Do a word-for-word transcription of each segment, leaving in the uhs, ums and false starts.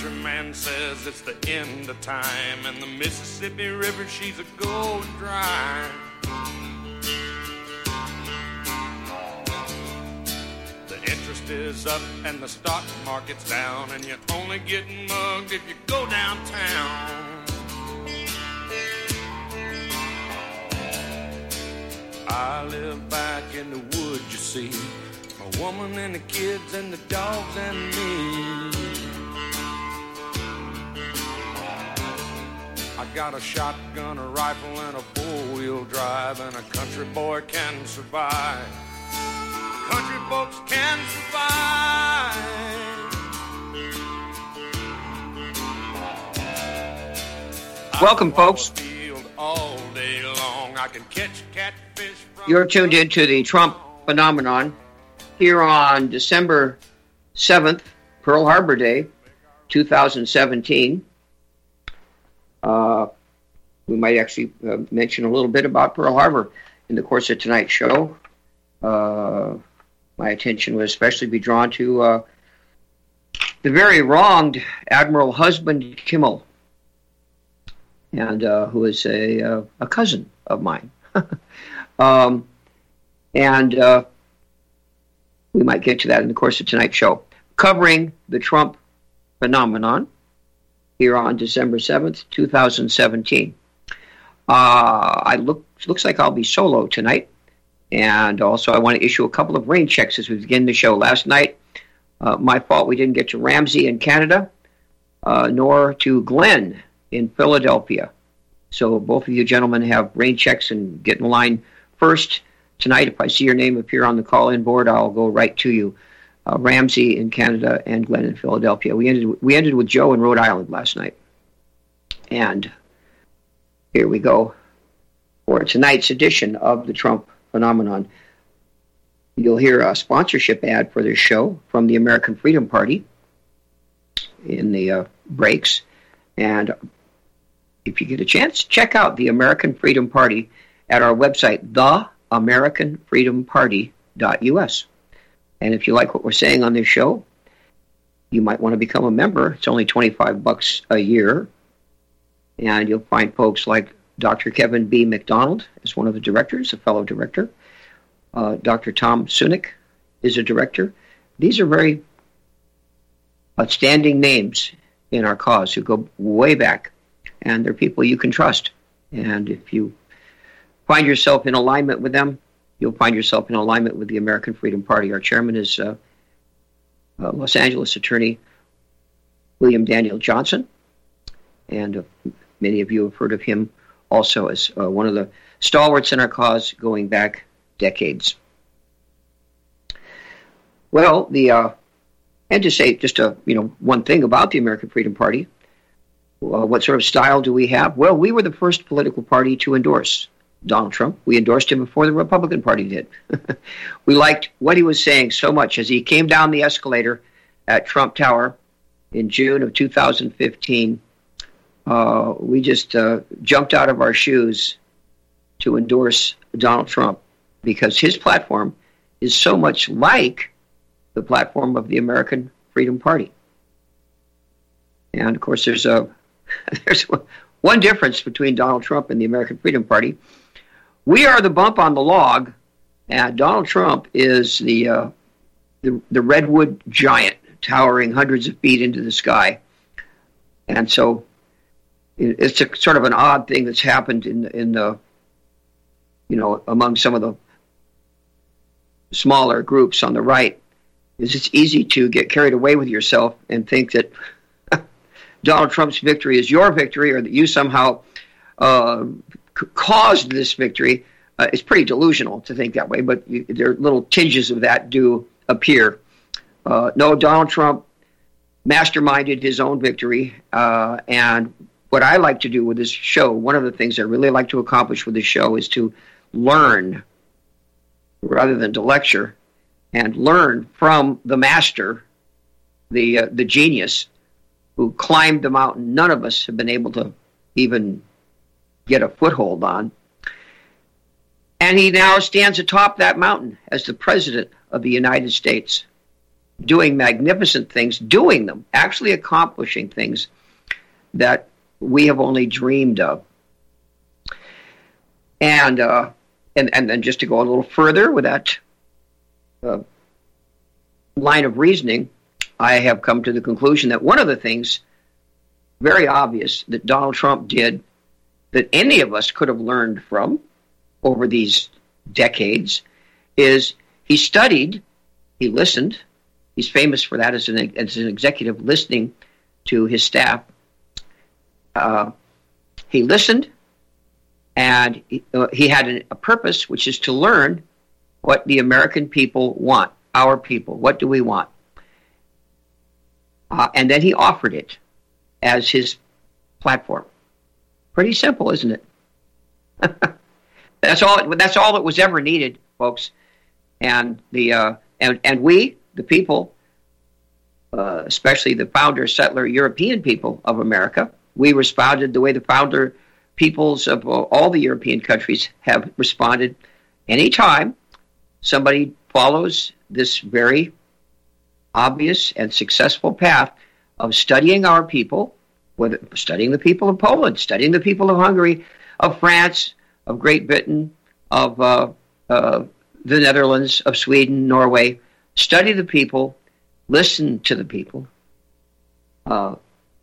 country man says it's the end of time, and the Mississippi River, she's a gold dry. The interest is up and the stock market's down, and you're only getting mugged if you go downtown. I live back in the woods, you see, my woman and the kids and the dogs and me. I got a shotgun, a rifle, and a four-wheel drive, and a country boy can survive. Country folks can survive. Welcome, folks. All day long. I can catch catfish from You're tuned into the Trump phenomenon here on December seventh, Pearl Harbor Day, two thousand seventeen. Uh, we might actually uh, mention a little bit about Pearl Harbor in the course of tonight's show. Uh, my attention would especially be drawn to uh, the very wronged Admiral Husband Kimmel, and uh, who is a uh, a cousin of mine. um, and uh, we might get to that in the course of tonight's show. Covering the Trump phenomenon here on December seventh, two thousand seventeen. Uh, I look looks like I'll be solo tonight. And also I want to issue a couple of rain checks as we begin the show. Last night, uh, my fault, we didn't get to Ramsey in Canada, uh, nor to Glenn in Philadelphia. So both of you gentlemen have rain checks and get in line first. Tonight, if I see your name appear on the call-in board, I'll go right to you. Uh, Ramsey in Canada and Glenn in Philadelphia. We ended we ended with Joe in Rhode Island last night. And here we go for tonight's edition of the Trump phenomenon. You'll hear a sponsorship ad for this show from the American Freedom Party in the uh, breaks. And if you get a chance, check out the American Freedom Party at our website, the american freedom party dot u s. And if you like what we're saying on this show, you might want to become a member. It's only twenty-five bucks a year. And you'll find folks like Doctor Kevin B. McDonald is one of the directors, a fellow director. Uh, Doctor Tom Sunick is a director. These are very outstanding names in our cause who go way back, and they're people you can trust. And if you find yourself in alignment with them, you'll find yourself in alignment with the American Freedom Party. Our chairman is uh, uh, Los Angeles attorney William Daniel Johnson, and uh, many of you have heard of him also as uh, one of the stalwarts in our cause going back decades. Well, the uh, and to say just a you know one thing about the American Freedom Party, uh, what sort of style do we have? Well, we were the first political party to endorse Donald Trump. We endorsed him before the Republican Party did. We liked what he was saying so much as he came down the escalator at Trump Tower in June of two thousand fifteen. Uh, we just uh, jumped out of our shoes to endorse Donald Trump because his platform is so much like the platform of the American Freedom Party. And of course, there's a there's one difference between Donald Trump and the American Freedom Party. We are the bump on the log, and Donald Trump is the uh, the, the redwood giant towering hundreds of feet into the sky. And so it's a sort of an odd thing that's happened in in the you know among some of the smaller groups on the right. Is it's easy to get carried away with yourself and think that Donald Trump's victory is your victory, or that you somehow uh, c- caused this victory. Uh, it's pretty delusional to think that way, but you, there are little tinges of that do appear. Uh, no, Donald Trump masterminded his own victory, uh, and what I like to do with this show, one of the things I really like to accomplish with this show is to learn rather than to lecture, and learn from the master, the uh, the genius who climbed the mountain none of us have been able to even get a foothold on. And he now stands atop that mountain as the president of the United States. doing magnificent things, doing them, actually accomplishing things that we have only dreamed of. And uh, and and then just to go a little further with that uh, line of reasoning, I have come to the conclusion that one of the things very obvious that Donald Trump did that any of us could have learned from over these decades is he studied, he listened. He's famous for that as an, as an executive, listening to his staff. Uh, he listened, and he, uh, he had an, a purpose, which is to learn what the American people want, our people. What do we want? Uh, and then he offered it as his platform. Pretty simple, isn't it? That's all. That's all that was ever needed, folks. And the uh, and and we, the people, uh, especially the founder, settler, European people of America, we responded the way the founder peoples of all the European countries have responded. Anytime somebody follows this very obvious and successful path of studying our people, whether studying the people of Poland, studying the people of Hungary, of France, of Great Britain, of uh, uh, the Netherlands, of Sweden, Norway, study the people, listen to the people, uh,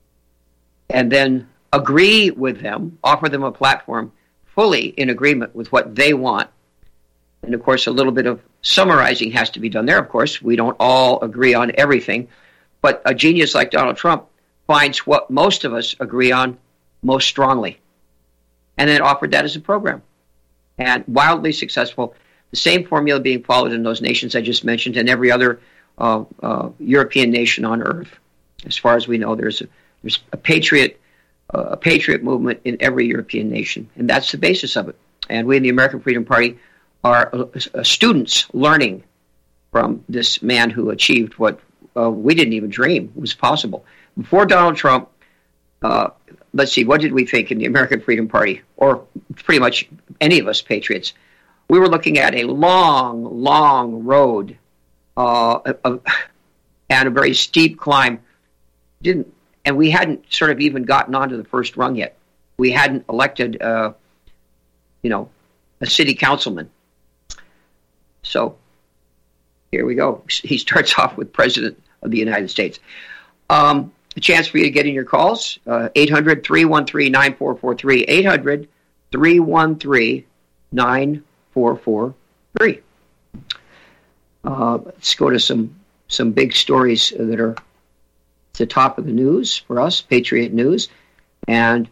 and then agree with them, offer them a platform fully in agreement with what they want. And, of course, a little bit of summarizing has to be done there, of course. We don't all agree on everything. But a genius like Donald Trump finds what most of us agree on most strongly, and then offered that as a program. And wildly successful. The same formula being followed in those nations I just mentioned and every other uh, uh, European nation on earth. As far as we know, there's a, there's a patriot uh, a patriot movement in every European nation, and that's the basis of it. And we in the American Freedom Party are uh, uh, students learning from this man who achieved what uh, we didn't even dream was possible. Before Donald Trump, uh, let's see, what did we think in the American Freedom Party, or pretty much any of us patriots? We were looking at a long, long road uh, of, and a very steep climb. Didn't, and we hadn't sort of even gotten onto the first rung yet. We hadn't elected, uh, you know, a city councilman. So here we go. He starts off with President of the United States. Um, a chance for you to get in your calls, uh, eight hundred, three one three, nine four four three, eight hundred, three one three, nine four four three. Uh, let's go to some, some big stories that are at the top of the news for us, Patriot News. And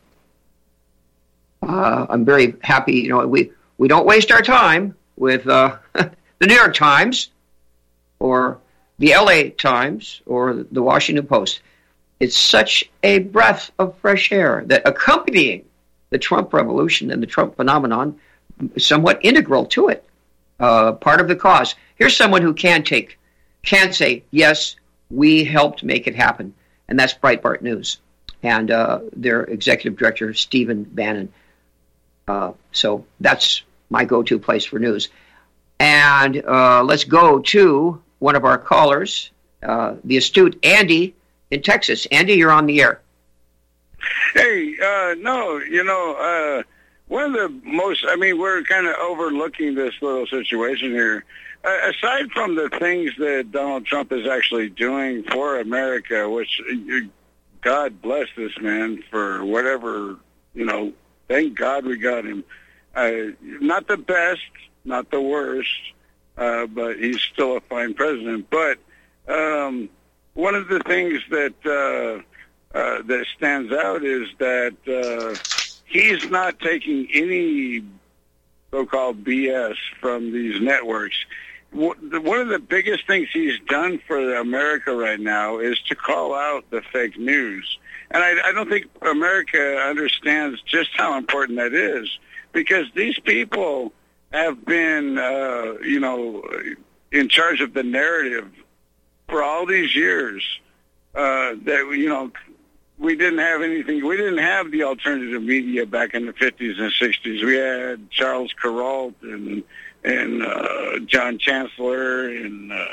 uh, I'm very happy, you know, we, we don't waste our time with uh, the New York Times or the L A Times or the Washington Post. It's such a breath of fresh air that accompanying the Trump revolution and the Trump phenomenon, somewhat integral to it, uh, part of the cause. Here's someone who can take, can say, yes, we helped make it happen, and that's Breitbart News and uh, their executive director, Stephen Bannon. Uh, so that's my go-to place for news. And uh, let's go to one of our callers, uh, the astute Andy in Texas. Andy, you're on the air. Hey, uh, no, you know, uh, one of the most, I mean, we're kind of overlooking this little situation here. Uh, aside from the things that Donald Trump is actually doing for America, which uh, God bless this man for whatever, you know, thank God we got him. Uh, not the best, not the worst, uh, but he's still a fine president. But um, one of the things that uh, uh, that stands out is that uh, he's not taking any so-called B S from these networks. One of the biggest things he's done for America right now is to call out the fake news. And I, I don't think America understands just how important that is, because these people have been, uh, you know, in charge of the narrative for all these years. Uh, that, you know, we didn't have anything. We didn't have the alternative media back in the fifties and sixties. We had Charles Kuralt and and uh, John Chancellor and uh,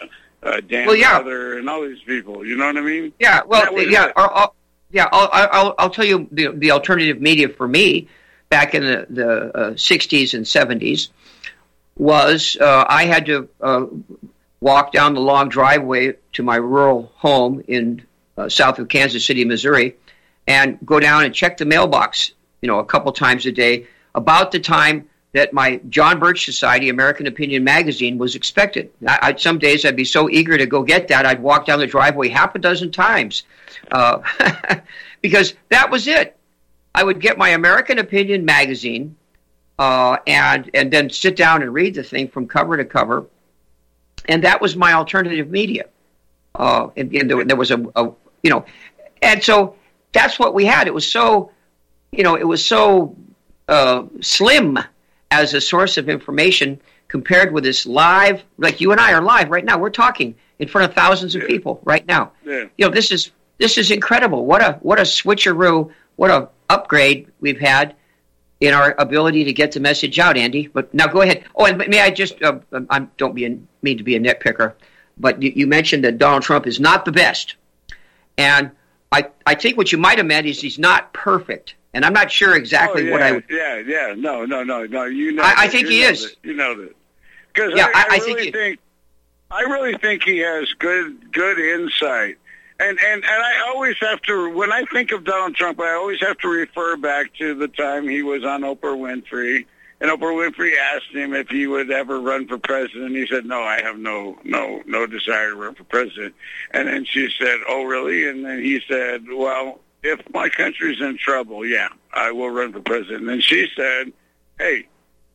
uh, Dan well, yeah. Rather, and all these people. You know what I mean? Yeah. Well, yeah. It. I'll, I'll, yeah. I'll, I'll I'll tell you the the alternative media for me back in the the uh, sixties and seventies was uh, I had to uh, walk down the long driveway to my rural home in uh, south of Kansas City, Missouri, and go down and check the mailbox, you know, a couple times a day about the time that my John Birch Society American Opinion magazine was expected. I, I'd, some days I'd be so eager to go get that, I'd walk down the driveway half a dozen times uh, because that was it. I would get my American Opinion magazine uh, and and then sit down and read the thing from cover to cover, and that was my alternative media. Uh, and, and there, there was a, a, you know, and so that's what we had. It was so, you know, it was so uh, slim as a source of information compared with this live, like you and I are live right now. We're talking in front of thousands of yeah. people right now. Yeah. You know, this is this is incredible. What a what a switcheroo, what a upgrade we've had in our ability to get the message out, Andy. But now go ahead. Oh, and may I just, uh, I don't be a, mean to be a nitpicker, but you, you mentioned that Donald Trump is not the best. And I, I think what you might have meant is he's not perfect. And I'm not sure exactly oh, yeah, what I would. Yeah, yeah, no, no, no, no. You know, I, that. I think you he know is. That. You know that. Because yeah, I, I, I, I really think, he, think, I really think he has good, good insight. And, and and I always have to, when I think of Donald Trump, I always have to refer back to the time he was on Oprah Winfrey, and Oprah Winfrey asked him if he would ever run for president. He said, "No, I have no no no desire to run for president." And then she said, "Oh, really?" And then he said, "Well, if my country's in trouble, yeah, I will run for president." And then she said, "Hey,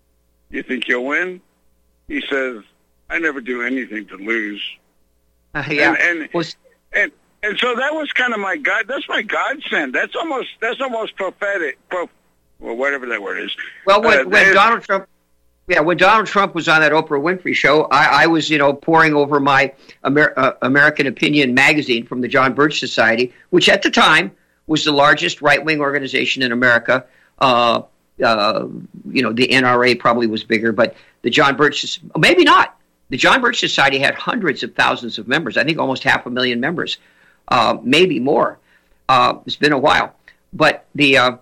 you think you'll win?" He says, "I never do anything to lose." Uh, yeah. And and, well, and and so that was kind of my God. That's my godsend. That's almost that's almost prophetic. Pro, well, whatever that word is. Well, when, uh, when Donald Trump, yeah, when Donald Trump was on that Oprah Winfrey show, I, I was, you know, poring over my Amer- uh, American Opinion magazine from the John Birch Society, which at the time was the largest right-wing organization in America. Uh, uh, you know, the N R A probably was bigger, but the John Birch, maybe not. The John Birch Society had hundreds of thousands of members. I think almost half a million members, uh, maybe more. Uh, it's been a while, but the uh,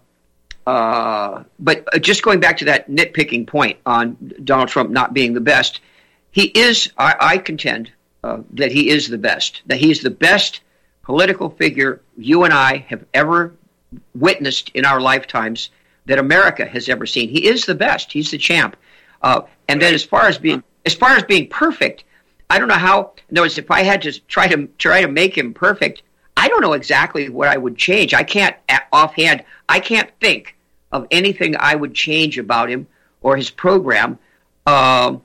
uh, but just going back to that nitpicking point on Donald Trump not being the best, he is. I, I contend uh, that he is the best. That he is the best political figure you and I have ever witnessed in our lifetimes, that America has ever seen. He is the best. He's the champ. Uh, and then as far as being as far as being perfect, I don't know how. In other words, if I had to try to try to make him perfect, I don't know exactly what I would change. I can't offhand. I can't think of anything I would change about him or his program. Uh,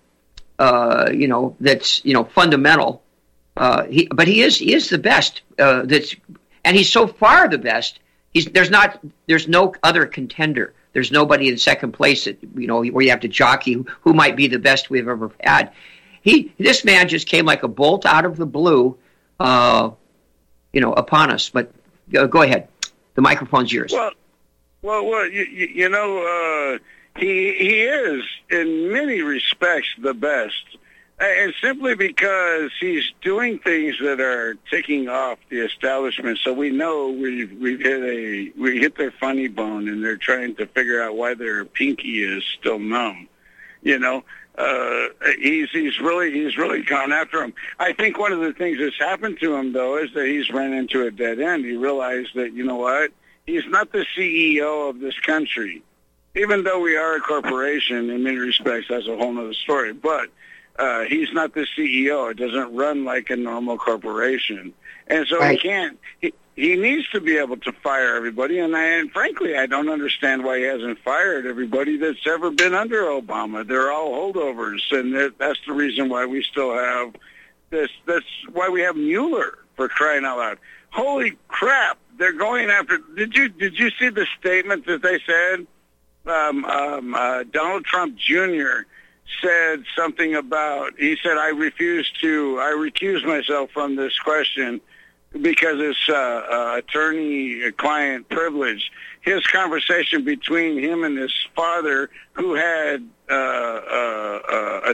uh, you know, that's you know fundamental. Uh, he, but he is he is the best. Uh, that's and he's so far the best. He's there's not there's no other contender. There's nobody in second place that, you know, where you have to jockey who, who might be the best we've ever had. He this man just came like a bolt out of the blue, uh, you know, upon us. But uh, go ahead, the microphone's yours. Well, well, well, you, you know, uh, he he is in many respects the best. And simply because he's doing things that are ticking off the establishment, so we know we've we've hit a we hit their funny bone, and they're trying to figure out why their pinky is still numb. You know, uh, he's he's really he's really gone after him. I think one of the things that's happened to him though is that he's ran into a dead end. He realized that, you know what, he's not the C E O of this country, even though we are a corporation in many respects. That's a whole other story, but. Uh, he's not the C E O. It doesn't run like a normal corporation. And so right. he can't, he, he needs to be able to fire everybody. And, I, and frankly, I don't understand why he hasn't fired everybody that's ever been under Obama. They're all holdovers. And that's the reason why we still have this. That's why we have Mueller, for crying out loud. Holy crap. They're going after, did you, did you see the statement that they said? Um, um, uh, Donald Trump Junior said something about, he said, I refuse to, I recuse myself from this question because it's uh, uh, attorney-client privilege. His conversation between him and his father, who had uh, uh, uh,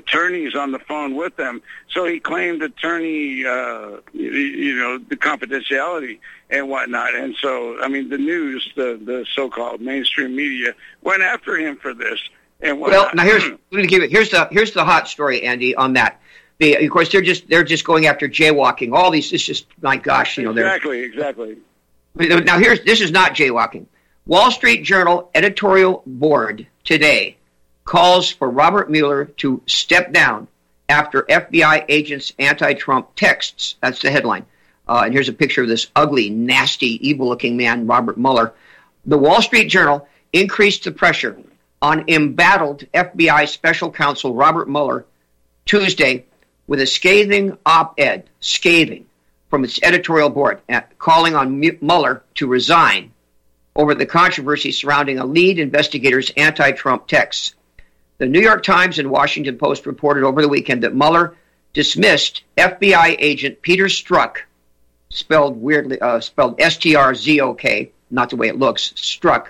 attorneys on the phone with them. So he claimed attorney, uh, you, you know, the confidentiality and whatnot. And so, I mean, the news, the, the so-called mainstream media, went after him for this and whatnot. Well, now here's let me give it. Here's the here's the hot story, Andy, on that. The, of course, they're just they're just going after jaywalking. All these, it's just, my gosh, you know. Exactly, exactly. Now here's this is not jaywalking. Wall Street Journal editorial board today calls for Robert Mueller to step down after F B I agents' anti-Trump texts. That's the headline. Uh, and here's a picture of this ugly, nasty, evil-looking man, Robert Mueller. The Wall Street Journal increased the pressure on embattled F B I Special Counsel Robert Mueller Tuesday with a scathing op-ed, scathing, from its editorial board, calling on Mueller to resign over the controversy surrounding a lead investigator's anti-Trump texts. The New York Times and Washington Post reported over the weekend that Mueller dismissed F B I agent Peter Strzok, spelled weirdly, uh, spelled S T R Z O K, not the way it looks, Strzok,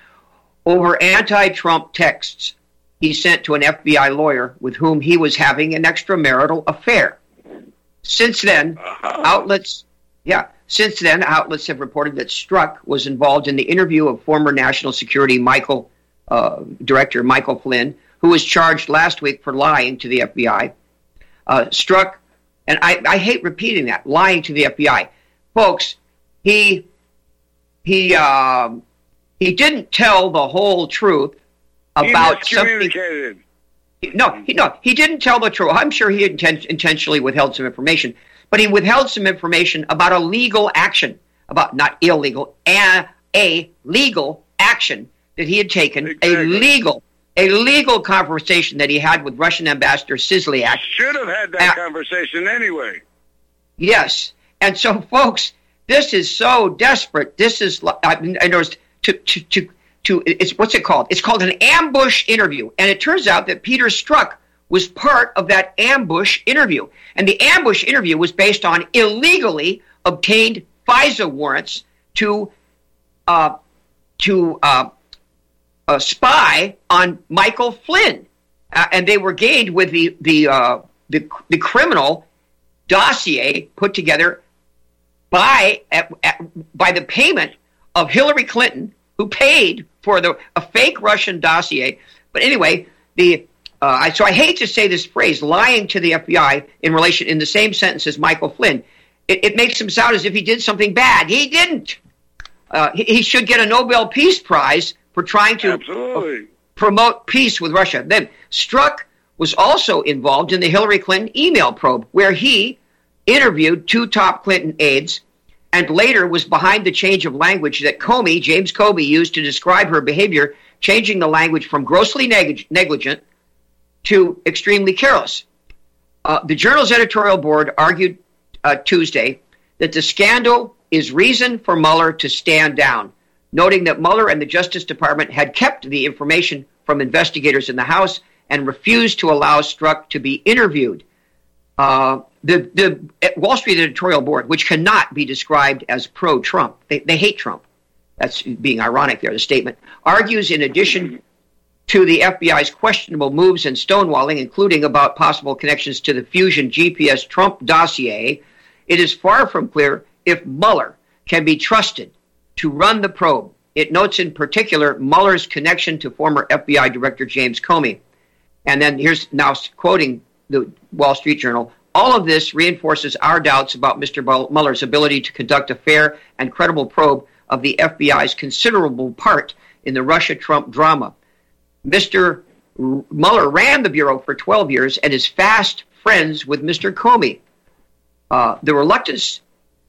over anti-Trump texts he sent to an F B I lawyer with whom he was having an extramarital affair. Since then, uh-huh. outlets, yeah, since then, outlets have reported that Strzok was involved in the interview of former National Security Michael uh, Director Michael Flynn, who was charged last week for lying to the F B I. Uh, Strzok, and I, I hate repeating that, lying to the F B I, folks. He he um, he didn't tell the whole truth about something. No, he, no, he didn't tell the truth. I'm sure he inten- intentionally withheld some information, but he withheld some information about a legal action, about not illegal, a, a legal action that he had taken, exactly. a legal, a legal conversation that he had with Russian Ambassador Kislyak. Should have had that uh, conversation anyway. Yes, and so, folks, this is so desperate. This is, I mean, I noticed to to to. To, it's what's it called? It's called an ambush interview. And it turns out that Peter Strzok was part of that ambush interview. And the ambush interview was based on illegally obtained FISA warrants to uh, to uh, uh, spy on Michael Flynn. Uh, and they were gained with the the, uh, the the criminal dossier put together by at, at, by the payment of Hillary Clinton, who paid for the a fake Russian dossier. But anyway, the uh, I, so I hate to say this phrase, lying to the F B I in relation in the same sentence as Michael Flynn. It, it makes him sound as if he did something bad. He didn't. Uh, he, he should get a Nobel Peace Prize for trying to uh, promote peace with Russia. Then Strzok was also involved in the Hillary Clinton email probe, where he interviewed two top Clinton aides and later was behind the change of language that Comey, James Comey, used to describe her behavior, changing the language from grossly neg- negligent to extremely careless. Uh, the Journal's editorial board argued uh, Tuesday that the scandal is reason for Mueller to stand down, noting that Mueller and the Justice Department had kept the information from investigators in the House and refused to allow Strzok to be interviewed. Uh, the, the Wall Street editorial board, which cannot be described as pro-Trump, they, they hate Trump. That's being ironic there, the statement, argues in addition to the F B I's questionable moves and stonewalling, including about possible connections to the Fusion G P S Trump dossier, it is far from clear if Mueller can be trusted to run the probe. It notes in particular Mueller's connection to former F B I Director James Comey. And then here's now quoting the Wall Street Journal. All of this reinforces our doubts about Mister Mueller's ability to conduct a fair and credible probe of the F B I's considerable part in the Russia-Trump drama. Mister Mueller ran the Bureau for twelve years and is fast friends with Mister Comey. Uh, the reluctance,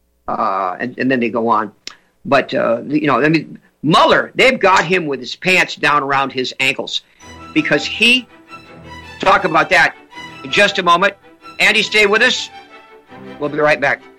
uh, and, and then they go on, but, uh, you know, I mean, Mueller, they've got him with his pants down around his ankles because he, talk about that in just a moment. Andy, stay with us. We'll be right back.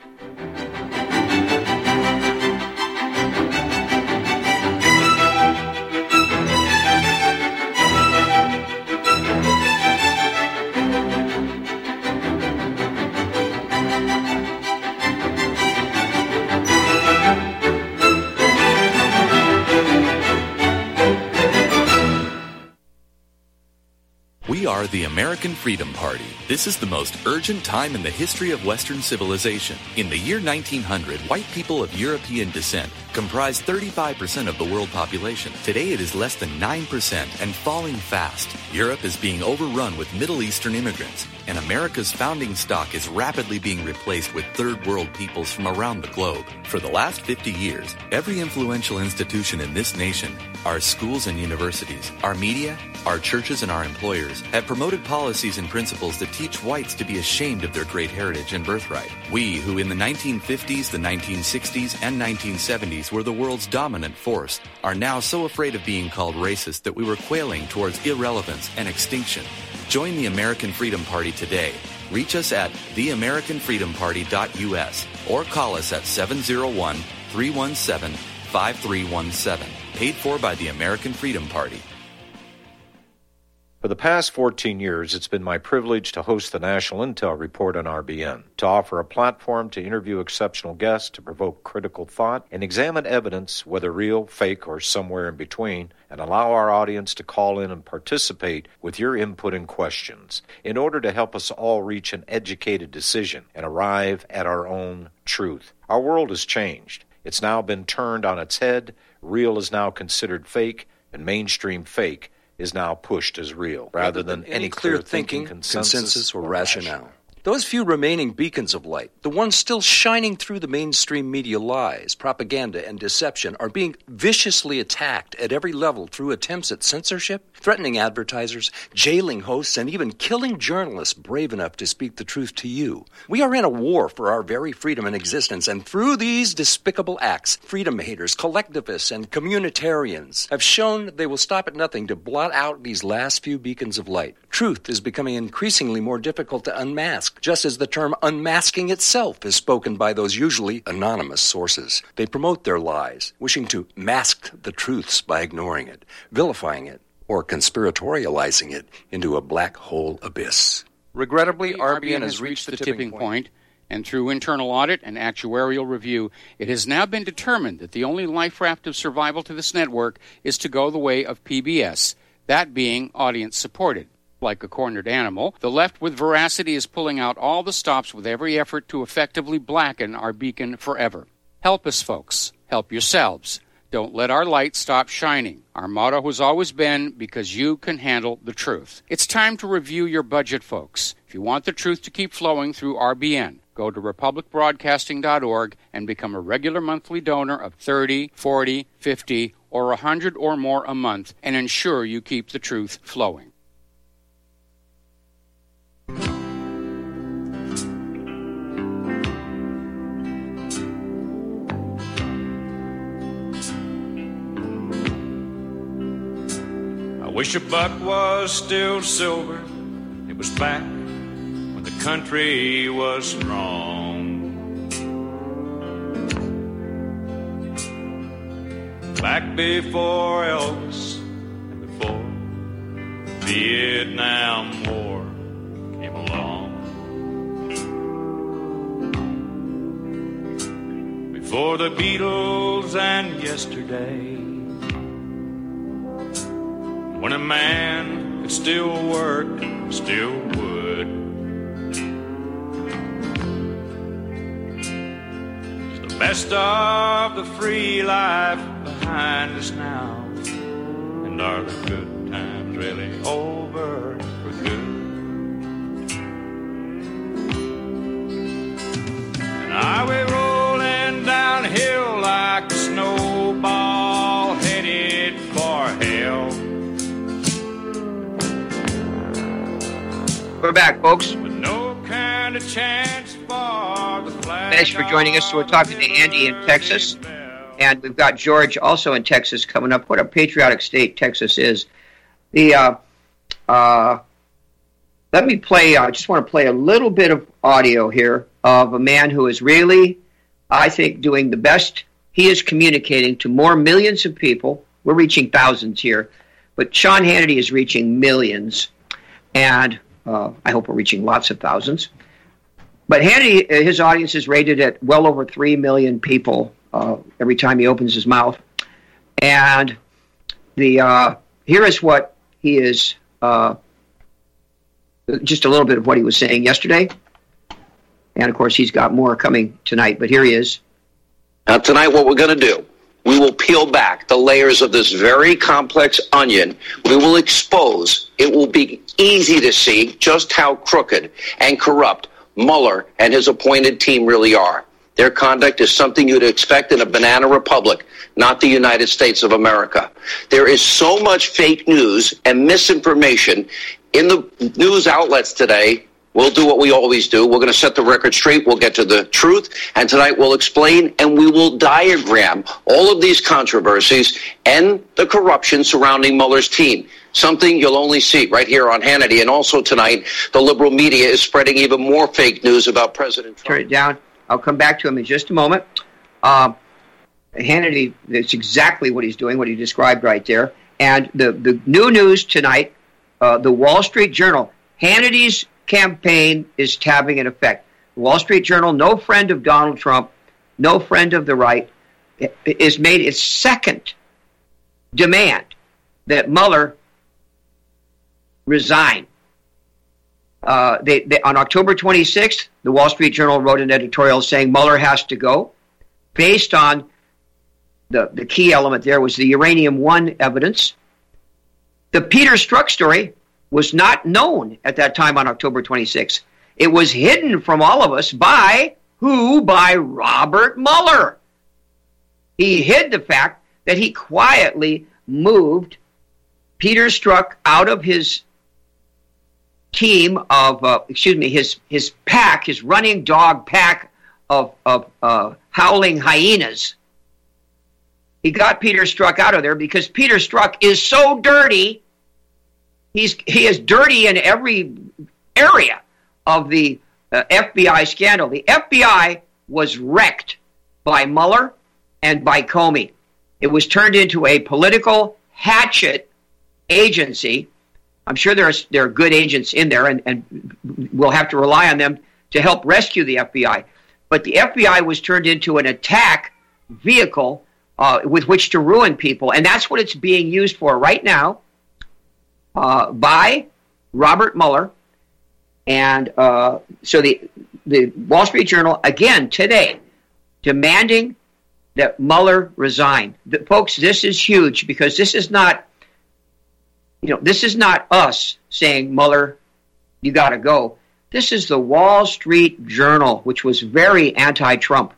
We are the American Freedom Party. This is the most urgent time in the history of Western civilization. In the year nineteen hundred, white people of European descent comprised thirty-five percent of the world population. Today it is less than nine percent and falling fast. Europe is being overrun with Middle Eastern immigrants, and America's founding stock is rapidly being replaced with third world peoples from around the globe. For the last fifty years, every influential institution in this nation, our schools and universities, our media, our churches and our employers have promoted policies and principles that teach whites to be ashamed of their great heritage and birthright. We, who in the nineteen fifties, the nineteen sixties, and nineteen seventies were the world's dominant force, are now so afraid of being called racist that we were quailing towards irrelevance and extinction. Join the American Freedom Party today. Reach us at the american freedom party dot u s or call us at seven oh one, three one seven, five three one seven. Paid for by the American Freedom Party. For the past fourteen years, it's been my privilege to host the National Intel Report on R B N, to offer a platform to interview exceptional guests, to provoke critical thought, and examine evidence, whether real, fake, or somewhere in between, and allow our audience to call in and participate with your input and questions in order to help us all reach an educated decision and arrive at our own truth. Our world has changed. It's now been turned on its head. Real is now considered fake, and mainstream fake is now pushed as real, rather than any, any clear thinking, consensus, consensus or, or rationale. rationale. Those few remaining beacons of light, the ones still shining through the mainstream media lies, propaganda, and deception, are being viciously attacked at every level through attempts at censorship, threatening advertisers, jailing hosts, and even killing journalists brave enough to speak the truth to you. We are in a war for our very freedom and existence, and through these despicable acts, freedom haters, collectivists, and communitarians have shown they will stop at nothing to blot out these last few beacons of light. Truth is becoming increasingly more difficult to unmask, just as the term unmasking itself is spoken by those usually anonymous sources. They promote their lies, wishing to mask the truths by ignoring it, vilifying it, or conspiratorializing it into a black hole abyss. Regrettably, R B N has reached the tipping point, and through internal audit and actuarial review, it has now been determined that the only life raft of survival to this network is to go the way of P B S, that being audience-supported. Like a cornered animal, the left with veracity is pulling out all the stops with every effort to effectively blacken our beacon forever. Help us, folks. Help yourselves. Don't let our light stop shining. Our motto has always been, because you can handle the truth. It's time to review your budget, folks. If you want the truth to keep flowing through R B N, go to republic broadcasting dot org and become a regular monthly donor of thirty, forty, fifty, or one hundred or more a month, and ensure you keep the truth flowing. I wish a buck was still silver. It was back when the country was strong. Back before Elvis and before the Vietnam War came along. Before the Beatles and yesterday, when a man could still work, still would. It's the best of the free life behind us now. And are the good times really over for good? And are we rolling downhill like a snowball headed for hell? We're back, folks. With no kind of chance for the flag. Thanks for joining us. So we're talking to Andy in Texas, and we've got George also in Texas coming up. What a patriotic state Texas is. The uh, uh, let me play. I just want to play a little bit of audio here of a man who is really, I think, doing the best. He is communicating to more millions of people. We're reaching thousands here, but Sean Hannity is reaching millions, and Uh, I hope we're reaching lots of thousands. But Hannity, his audience is rated at well over three million people uh, every time he opens his mouth. And the uh, here is what he is uh, just a little bit of what he was saying yesterday. And, of course, he's got more coming tonight, but here he is. Now, tonight what we're going to do, we will peel back the layers of this very complex onion. We will expose, it will be easy to see just how crooked and corrupt Mueller and his appointed team really are. Their conduct is something you'd expect in a banana republic, not the United States of America. There is so much fake news and misinformation in the news outlets today. We'll do what we always do. We're going to set the record straight. We'll get to the truth. And tonight we'll explain and we will diagram all of these controversies and the corruption surrounding Mueller's team. Something you'll only see right here on Hannity. And also tonight, the liberal media is spreading even more fake news about President Trump. Turn it down. I'll come back to him in just a moment. Uh, Hannity, that's exactly what he's doing, what he described right there. And the, the new news tonight, uh, the Wall Street Journal, Hannity's campaign is having an effect. The Wall Street Journal, no friend of Donald Trump, no friend of the right, has made its second demand that Mueller resign. Uh, they, they, on October twenty-sixth, the Wall Street Journal wrote an editorial saying Mueller has to go, based on the, the key element there was the uranium one evidence. The Peter Strzok story was not known at that time on October twenty-sixth. It was hidden from all of us by who? By Robert Mueller. He hid the fact that he quietly moved Peter Strzok out of his team of, uh, excuse me, his his pack, his running dog pack of, of uh, howling hyenas. He got Peter Strzok out of there because Peter Strzok is so dirty. He's he is dirty in every area of the uh, F B I scandal. The F B I was wrecked by Mueller and by Comey. It was turned into a political hatchet agency. I'm sure there are, there are good agents in there, and, and we'll have to rely on them to help rescue the F B I. But the F B I was turned into an attack vehicle uh, with which to ruin people, and that's what it's being used for right now uh, by Robert Mueller. And uh, so the the Wall Street Journal, again, today, demanding that Mueller resign. The, folks, this is huge because this is not You know, this is not us saying, Mueller, you got to go. This is the Wall Street Journal, which was very anti-Trump,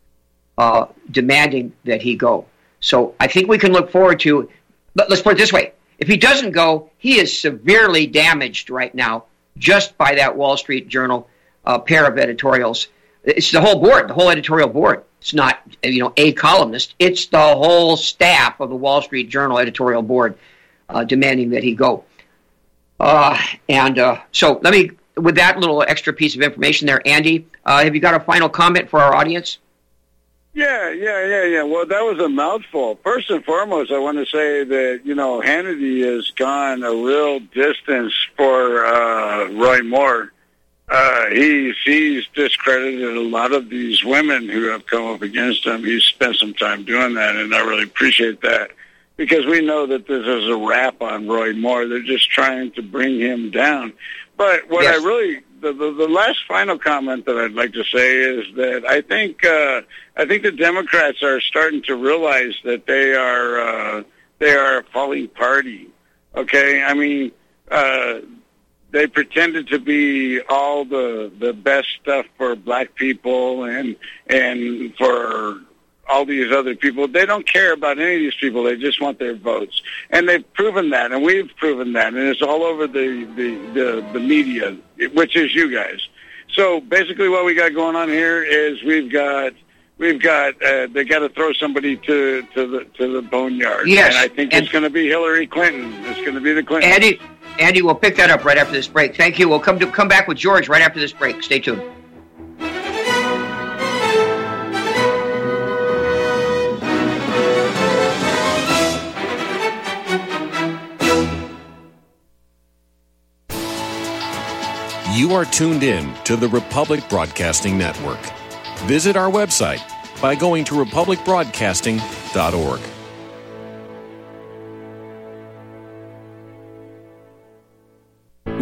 uh, demanding that he go. So I think we can look forward to, let's put it this way. If he doesn't go, he is severely damaged right now just by that Wall Street Journal uh, pair of editorials. It's the whole board, the whole editorial board. It's not, you know, a columnist. It's the whole staff of the Wall Street Journal editorial board. Uh, demanding that he go. Uh, and uh, so let me, with that little extra piece of information there, Andy, uh, have you got a final comment for our audience? Yeah, yeah, yeah, yeah. Well, that was a mouthful. First and foremost, I want to say that, you know, Hannity has gone a real distance for uh, Roy Moore. Uh, he's, he's discredited a lot of these women who have come up against him. He's spent some time doing that, and I really appreciate that. Because we know that this is a wrap on Roy Moore. They're just trying to bring him down. But what yes. I really, the, the, the last final comment that I'd like to say is that I think uh, I think the Democrats are starting to realize that they are uh, they are a falling party. Okay, I mean, uh, they pretended to be all the the best stuff for black people and and for all these other people. They don't care about any of these people. They just want their votes. And they've proven that, and we've proven that, and it's all over the, the, the, the media, which is you guys. So basically what we got going on here is we've got, we've got, uh, they got to throw somebody to, to the to the boneyard. Yes. And I think and it's going to be Hillary Clinton. It's going to be the Clinton. Andy, Andy, we'll pick that up right after this break. Thank you. We'll come to come back with George right after this break. Stay tuned. You are tuned in to the Republic Broadcasting Network. Visit our website by going to republic broadcasting dot org.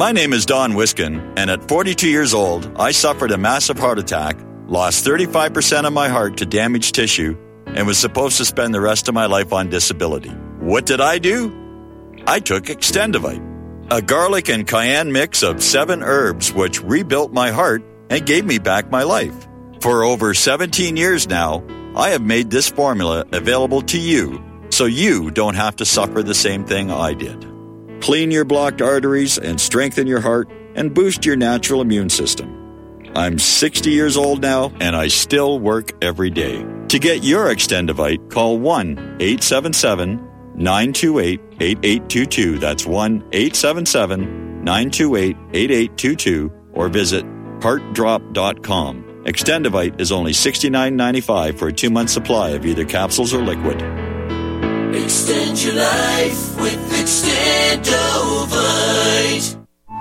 My name is Don Wiskin, and at forty-two years old, I suffered a massive heart attack, lost thirty-five percent of my heart to damaged tissue, and was supposed to spend the rest of my life on disability. What did I do? I took Extendivite, a garlic and cayenne mix of seven herbs which rebuilt my heart and gave me back my life. For over seventeen years now, I have made this formula available to you so you don't have to suffer the same thing I did. Clean your blocked arteries and strengthen your heart and boost your natural immune system. I'm sixty years old now, and I still work every day. To get your Extendivite, call one eight seven seven, nine two eight, eight eight two two. That's one eight seven seven, nine two eight, eight eight two two, or visit heart drop dot com. Extendivite is only sixty-nine ninety-five for a two-month supply of either capsules or liquid. Extend your life with Extendovite.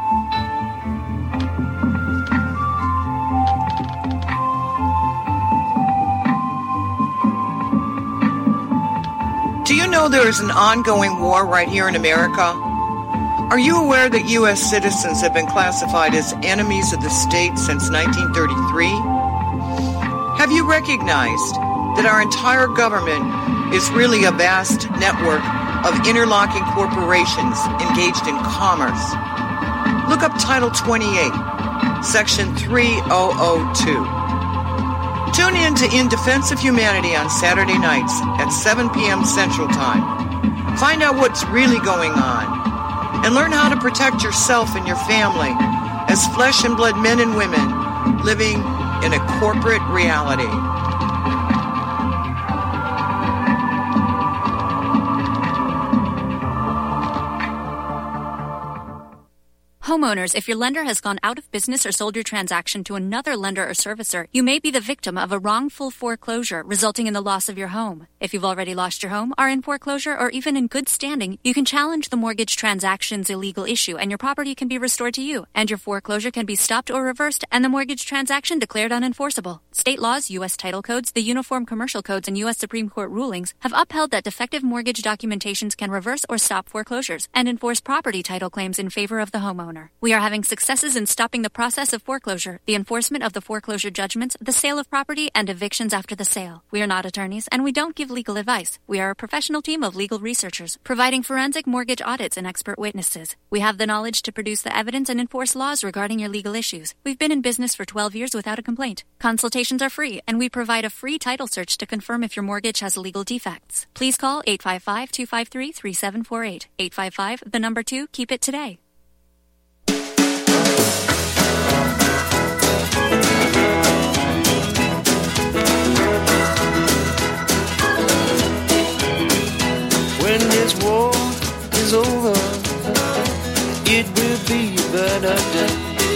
Do you know there is an ongoing war right here in America? Are you aware that U S citizens have been classified as enemies of the state since nineteen thirty-three? Have you recognized that our entire government is really a vast network of interlocking corporations engaged in commerce? Look up Title twenty-eight, Section three thousand two. Tune in to In Defense of Humanity on Saturday nights at seven p.m. Central Time. Find out what's really going on and learn how to protect yourself and your family as flesh and blood men and women living in a corporate reality. Homeowners, if your lender has gone out of business or sold your transaction to another lender or servicer, you may be the victim of a wrongful foreclosure resulting in the loss of your home. If you've already lost your home, are in foreclosure, or even in good standing, you can challenge the mortgage transaction's illegal issue and your property can be restored to you, and your foreclosure can be stopped or reversed and the mortgage transaction declared unenforceable. State laws, U S title codes, the Uniform Commercial Codes, and U S Supreme Court rulings have upheld that defective mortgage documentations can reverse or stop foreclosures and enforce property title claims in favor of the homeowner. We are having successes in stopping the process of foreclosure, the enforcement of the foreclosure judgments, the sale of property, and evictions after the sale. We are not attorneys, and we don't give legal advice. We are a professional team of legal researchers, providing forensic mortgage audits and expert witnesses. We have the knowledge to produce the evidence and enforce laws regarding your legal issues. We've been in business for twelve years without a complaint. Consultations are free, and we provide a free title search to confirm if your mortgage has legal defects. Please call eight five five, two five three, three seven four eight. eight five five, the number two, keep it today. When this war is over, it will be a better day.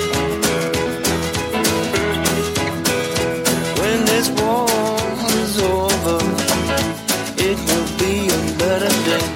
When this war is over, it will be a better day.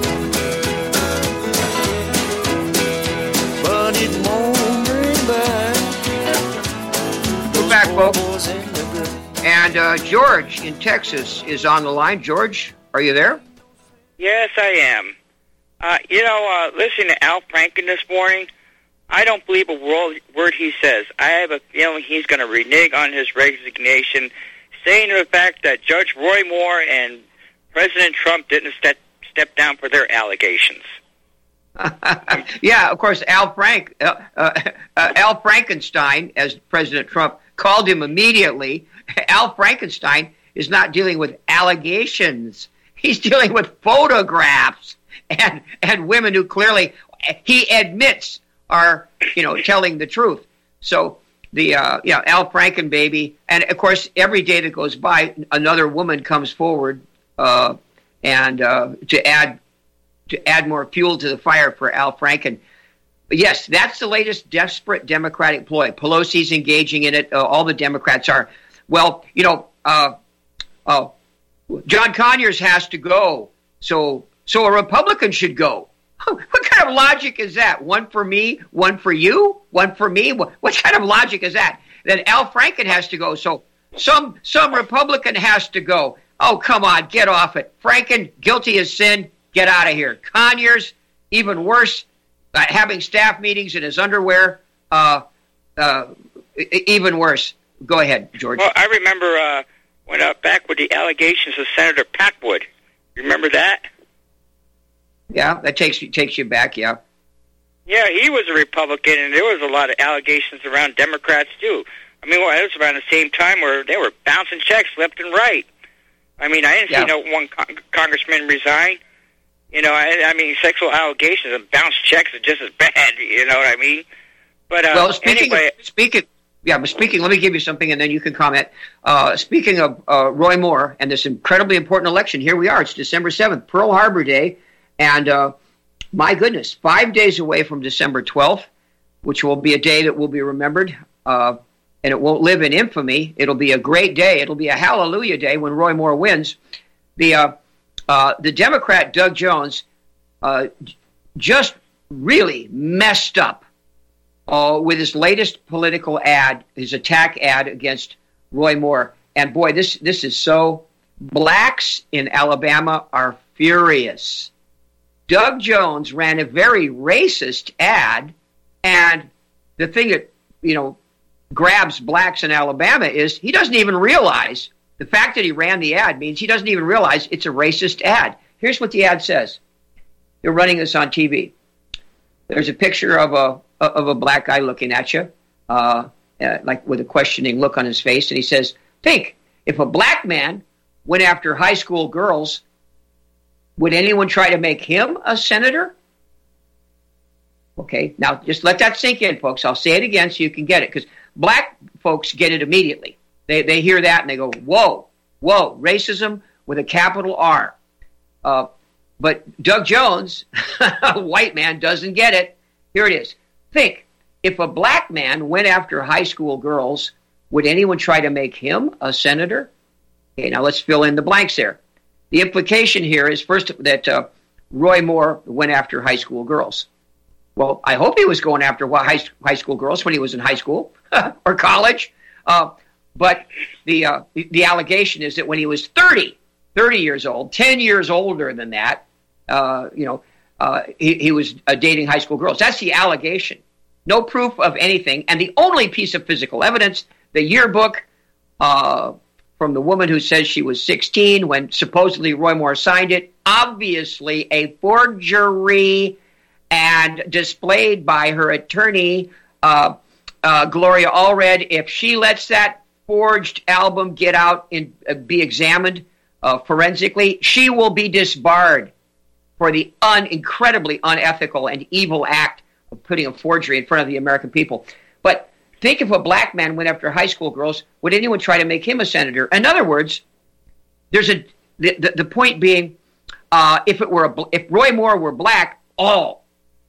But it won't bring back. We're back, folks. And uh, George in Texas is on the line. George, are you there? Yes, I am. Uh, you know, uh, listening to Al Franken this morning, I don't believe a word, word he says. I have a feeling he's going to renege on his resignation, saying the fact that Judge Roy Moore and President Trump didn't step, step down for their allegations. Yeah, of course, Al Frank, uh, uh, uh, Al Frankenstein, as President Trump called him immediately. Al Frankenstein is not dealing with allegations. He's dealing with photographs and and women who clearly he admits are, you know, telling the truth. So the uh, you know, Al Franken baby, and of course every day that goes by, another woman comes forward uh, and uh, to add to add more fuel to the fire for Al Franken. But yes, that's the latest desperate Democratic ploy. Pelosi's engaging in it. Uh, all the Democrats are. Well, you know. Uh, uh, John Conyers has to go, so so a Republican should go. What kind of logic is that? One for me, one for you, one for me? What, what kind of logic is that? Then Al Franken has to go, so some some Republican has to go. Oh, come on, get off it. Franken, guilty as sin, get out of here. Conyers, even worse, uh, having staff meetings in his underwear. Uh, uh, even worse. Go ahead, George. Well, I remember uh, when uh, back with the allegations of Senator Packwood. Remember that? Yeah, that takes takes you back. Yeah. Yeah, he was a Republican, and there was a lot of allegations around Democrats too. I mean, well, it was around the same time where they were bouncing checks left and right. I mean, I didn't yeah. see no one con- congressman resign. You know, I, I mean, sexual allegations and bounced checks are just as bad. You know what I mean? But uh, well, speaking anyway, of, speaking, yeah, but speaking, let me give you something, and then you can comment. Uh, speaking of uh, Roy Moore and this incredibly important election, here we are. It's December seventh, Pearl Harbor Day, and uh, my goodness, five days away from December twelfth, which will be a day that will be remembered, uh, and it won't live in infamy. It'll be a great day. It'll be a hallelujah day when Roy Moore wins. The uh, uh, the Democrat Doug Jones uh, just really messed up uh, with his latest political ad, his attack ad against Roy Moore. And boy, this this is so. Blacks in Alabama are furious. Doug Jones ran a very racist ad, and the thing that, you know, grabs blacks in Alabama is he doesn't even realize the fact that he ran the ad means he doesn't even realize it's a racist ad. Here's what the ad says. They're running this on T V. There's a picture of a of a black guy looking at you, uh, uh, like with a questioning look on his face, and he says, "Think, if a black man went after high school girls, would anyone try to make him a senator?" Okay, now just let that sink in, folks. I'll say it again so you can get it, because black folks get it immediately. They they hear that and they go, whoa, whoa, racism with a capital R. Uh, but Doug Jones, a white man, doesn't get it. Here it is. Think, if a black man went after high school girls, would anyone try to make him a senator? Okay, now let's fill in the blanks there. The implication here is first that uh, Roy Moore went after high school girls. Well, I hope he was going after high, high school girls when he was in high school or college. Uh, but the, uh, the the allegation is that when he was thirty, thirty years old, ten years older than that, uh, you know, uh, he, he was uh, dating high school girls. That's the allegation. No proof of anything. And the only piece of physical evidence, the yearbook uh, from the woman who says she was sixteen when supposedly Roy Moore signed it, obviously a forgery, and displayed by her attorney, uh, uh, Gloria Allred. If she lets that forged album get out and uh, be examined uh, forensically, she will be disbarred for the un- incredibly unethical and evil act of putting a forgery in front of the American people. But think if a black man went after high school girls, would anyone try to make him a senator? In other words, there's a the, the, the point being, uh, if it were a, if Roy Moore were black, oh,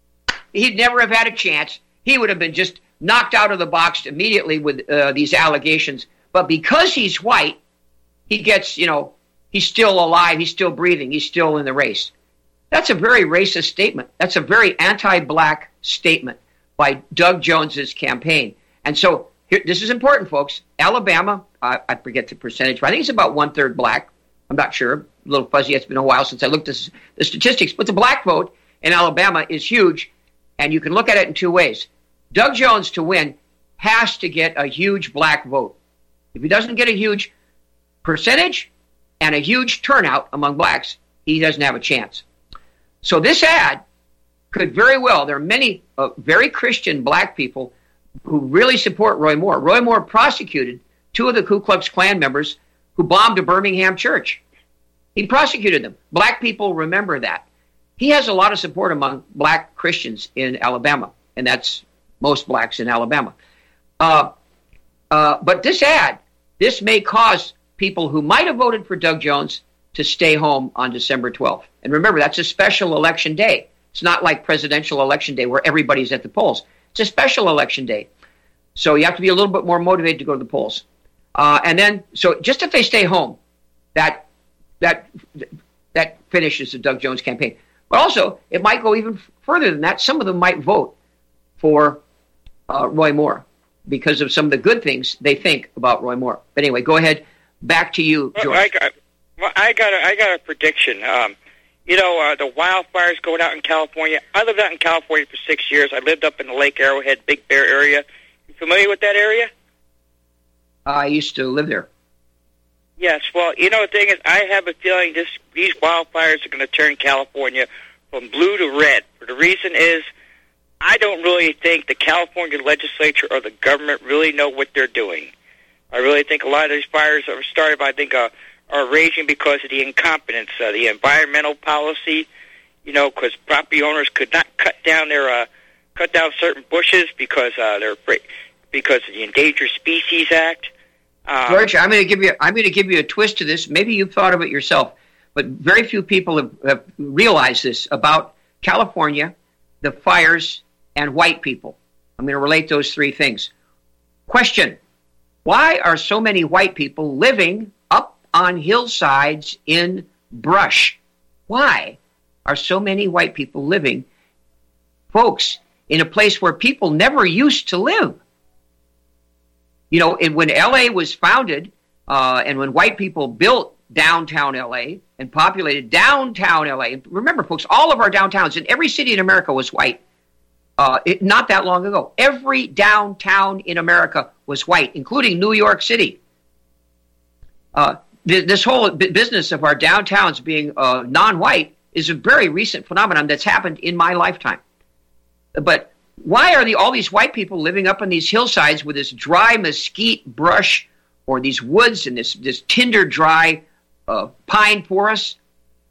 he'd never have had a chance. He would have been just knocked out of the box immediately with uh, these allegations. But because he's white, he gets, you know, he's still alive, he's still breathing, he's still in the race. That's a very racist statement. That's a very anti-black statement by Doug Jones's campaign. And so here, this is important, folks. Alabama, uh, I forget the percentage, but I think it's about one-third black. I'm not sure. A little fuzzy. It's been a while since I looked at the statistics. But the black vote in Alabama is huge, and you can look at it in two ways. Doug Jones, to win, has to get a huge black vote. If he doesn't get a huge percentage and a huge turnout among blacks, he doesn't have a chance. So this ad could very well, there are many uh, very Christian black people who really support Roy Moore. Roy Moore prosecuted two of the Ku Klux Klan members who bombed a Birmingham church. He prosecuted them. Black people remember that. He has a lot of support among black Christians in Alabama, and that's most blacks in Alabama. Uh, uh, but this ad, this may cause people who might have voted for Doug Jones to stay home on December twelfth. And remember, that's a special election day. It's not like presidential election day where everybody's at the polls. It's a special election day. So you have to be a little bit more motivated to go to the polls. Uh, and then, so just if they stay home, that that that finishes the Doug Jones campaign. But also, it might go even further than that. Some of them might vote for uh, Roy Moore because of some of the good things they think about Roy Moore. But anyway, go ahead. Back to you, George. Well, I got, well, I got, a, I got a prediction. Um, you know, uh, the wildfires going out in California. I lived out in California for six years. I lived up in the Lake Arrowhead, Big Bear area. You familiar with that area? I used to live there. Yes. Well, you know, the thing is, I have a feeling this these wildfires are going to turn California from blue to red. The reason is, I don't really think the California legislature or the government really know what they're doing. I really think a lot of these fires that were started, I think, uh, are raging because of the incompetence, uh, the environmental policy. You know, because property owners could not cut down their uh, cut down certain bushes because uh, they're afraid, because of the Endangered Species Act. Um, George, I'm going to give you I'm going to give you a twist to this. Maybe you've thought of it yourself, but very few people have, have realized this about California, the fires, and white people. I'm going to relate those three things. Question: why are so many white people living up on hillsides in brush? Why are so many white people living, folks, in a place where people never used to live? You know, and when L A was founded, uh, and when white people built downtown L A and populated downtown L A, remember, folks, all of our downtowns in every city in America was white. Uh, it, not that long ago. Every downtown in America was white, including New York City. Uh, th- this whole b- business of our downtowns being uh, non-white is a very recent phenomenon that's happened in my lifetime. But why are the, all these white people living up on these hillsides with this dry mesquite brush or these woods and this, this tinder dry uh, pine forest?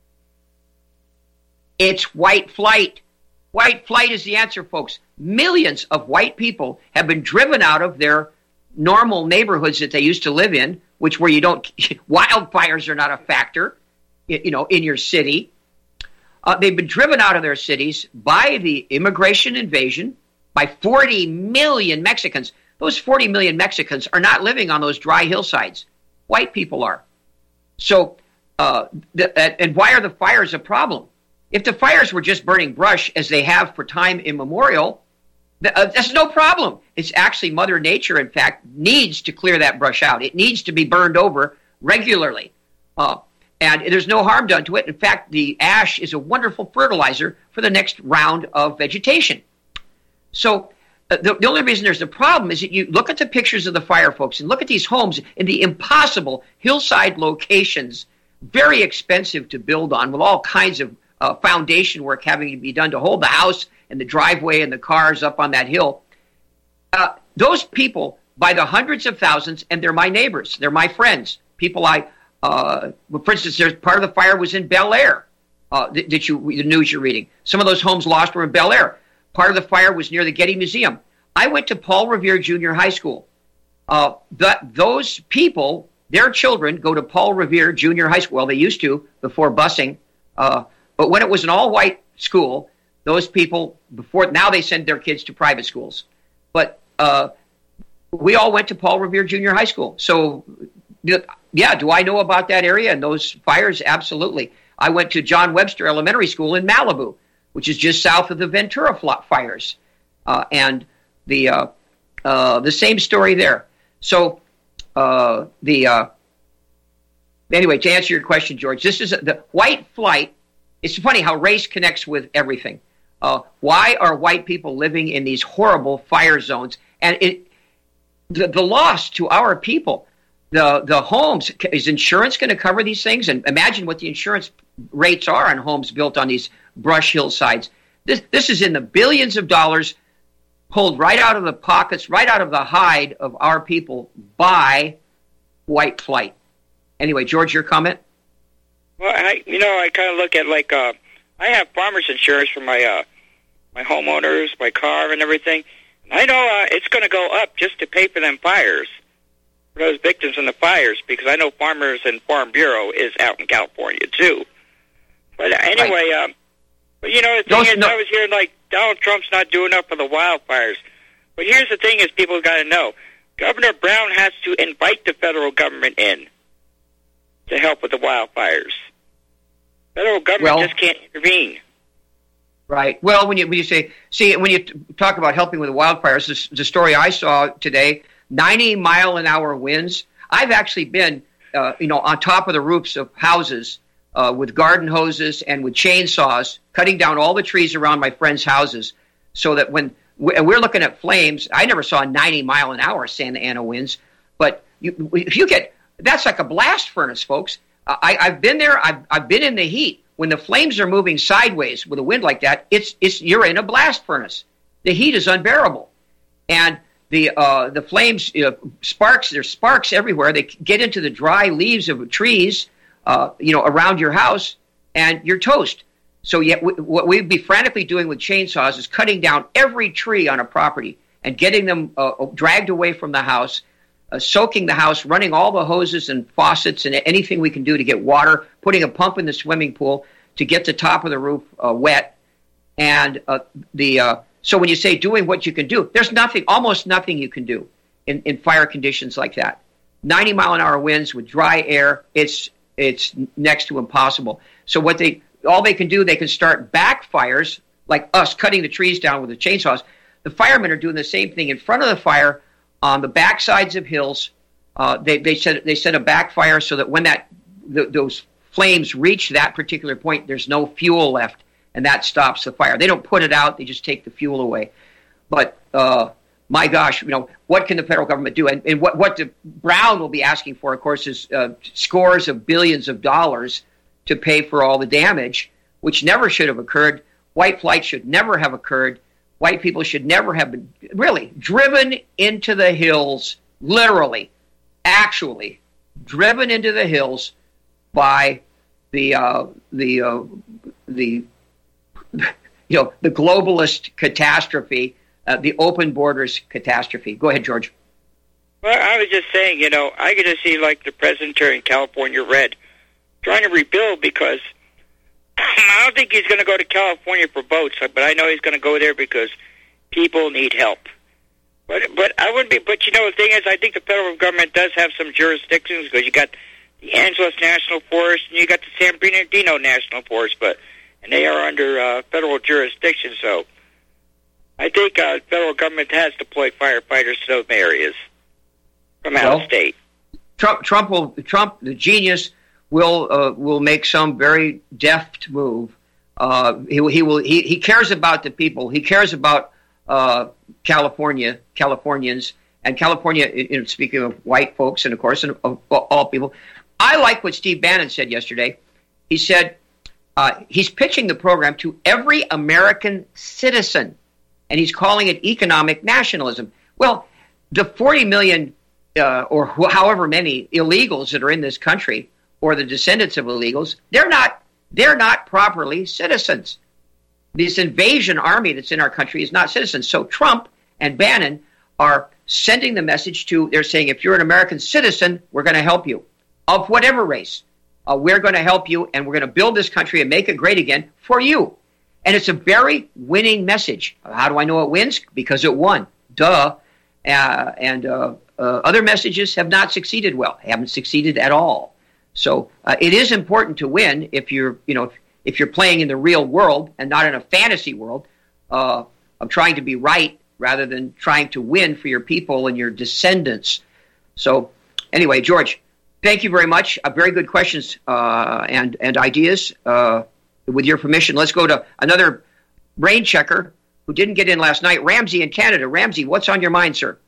It's white flight. White flight is the answer, folks. Millions of white people have been driven out of their normal neighborhoods that they used to live in, which where you don't, wildfires are not a factor, you know, in your city. Uh, they've been driven out of their cities by the immigration invasion, by forty million Mexicans. Those forty million Mexicans are not living on those dry hillsides. White people are. So, uh, the, and why are the fires a problem? If the fires were just burning brush, as they have for time immemorial, th- uh, that's no problem. It's actually Mother Nature, in fact, needs to clear that brush out. It needs to be burned over regularly. Uh, and there's no harm done to it. In fact, the ash is a wonderful fertilizer for the next round of vegetation. So uh, the, the only reason there's a problem is that you look at the pictures of the fire, folks, and look at these homes in the impossible hillside locations, very expensive to build on, with all kinds of uh, foundation work having to be done to hold the house and the driveway and the cars up on that hill. Uh, those people, by the hundreds of thousands, and they're my neighbors, they're my friends, people I... Uh, for instance, there's part of the fire was in Bel Air. Uh, that, that you, the news you're reading. Some of those homes lost were in Bel Air. Part of the fire was near the Getty Museum. I went to Paul Revere Junior High School. Uh, that those people, their children, go to Paul Revere Junior High School. Well, they used to before busing. Uh, but when it was an all-white school, those people before now they send their kids to private schools. But uh, we all went to Paul Revere Junior High School. So. Yeah, do I know about that area and those fires? Absolutely. I went to John Webster Elementary School in Malibu, which is just south of the Ventura fires. Uh, and the uh, uh, the same story there. So uh, the uh, anyway, to answer your question, George, this is a, the white flight. It's funny how race connects with everything. Uh, why are white people living in these horrible fire zones? And it, the, the loss to our people. The the homes, is insurance going to cover these things? And imagine what the insurance rates are on homes built on these brush hillsides. This this is in the billions of dollars pulled right out of the pockets, right out of the hide of our people by white flight. Anyway, George, your comment? Well, I you know I kind of look at like uh, I have farmers insurance for my uh, my homeowners, my car, and everything. And I know uh, it's going to go up just to pay for them fires. Those victims in the fires, because I know Farmers and Farm Bureau is out in California too. But anyway, right. um, but you know the thing Those, is, no. I was hearing like Donald Trump's not doing enough for the wildfires. But here's the thing: is people got to know Governor Brown has to invite the federal government in to help with the wildfires. Federal government well, just can't intervene. Right. Well, when you when you say see when you t- talk about helping with the wildfires, this, the story I saw today. ninety mile an hour winds. I've actually been, uh, you know, on top of the roofs of houses uh, with garden hoses and with chainsaws, cutting down all the trees around my friends' houses, so that when we, we're looking at flames, I never saw ninety mile an hour Santa Ana winds, but you, if you get, that's like a blast furnace, folks. I, I've been there. I've, I've been in the heat. When the flames are moving sideways with a wind like that, it's it's you're in a blast furnace. The heat is unbearable, and the uh, the flames, you know, sparks. There's sparks everywhere. They get into the dry leaves of trees, uh, you know, around your house, and you're toast. So yet, w- what we'd be frantically doing with chainsaws is cutting down every tree on a property and getting them uh, dragged away from the house. Uh, soaking the house, running all the hoses and faucets and anything we can do to get water, putting a pump in the swimming pool to get the top of the roof uh, wet. And uh, the uh, so when you say doing what you can do, there's nothing, almost nothing you can do in, in fire conditions like that. ninety mile an hour winds with dry air, it's it's next to impossible. So what they all they can do, they can start backfires like us cutting the trees down with the chainsaws. The firemen are doing the same thing in front of the fire. On the back sides of hills, uh, they they set they set a backfire so that when that th- those flames reach that particular point, there's no fuel left, and that stops the fire. They don't put it out; they just take the fuel away. But uh, my gosh, you know, what can the federal government do? And, and what what the Brown will be asking for, of course, is uh, scores of billions of dollars to pay for all the damage, which never should have occurred. White flight should never have occurred. White people should never have been really driven into the hills, literally, actually driven into the hills by the uh, the uh, the you know the globalist catastrophe, uh, the open borders catastrophe. Go ahead, George. Well, I was just saying, you know, I get to see like the president here in California, Red, trying to rebuild because. I don't think he's going to go to California for votes, but I know he's going to go there because people need help. But but I wouldn't be. But you know, the thing is, I think the federal government does have some jurisdictions because you got the Angeles National Forest and you got the San Bernardino National Forest, but and they are under uh, federal jurisdiction. So I think uh, the federal government has deployed firefighters to those areas from out well, of state. Trump, Trump will Trump, the genius. will uh, will make some very deft move. Uh, he, he will he, he cares about the people. He cares about uh, California Californians and California. You know, speaking of white folks and of course and of all people, I like what Steve Bannon said yesterday. He said uh, he's pitching the program to every American citizen, and he's calling it economic nationalism. Well, the forty million uh, or wh- however many illegals that are in this country, or the descendants of illegals, they're not they're not properly citizens. This invasion army that's in our country is not citizens. So Trump and Bannon are sending the message to, they're saying, if you're an American citizen, we're going to help you. Of whatever race, uh, we're going to help you, and we're going to build this country and make it great again for you. And it's a very winning message. How do I know it wins? Because it won. Duh. Uh, and uh, uh, other messages have not succeeded well, haven't succeeded at all. So uh, it is important to win if you're, you know, if, if you're playing in the real world and not in a fantasy world uh, of trying to be right rather than trying to win for your people and your descendants. So anyway, George, thank you very much. Uh, very good questions uh, and and ideas. Uh, with your permission, let's go to another rain checker who didn't get in last night, Ramsey in Canada. Ramsey, what's on your mind, sir?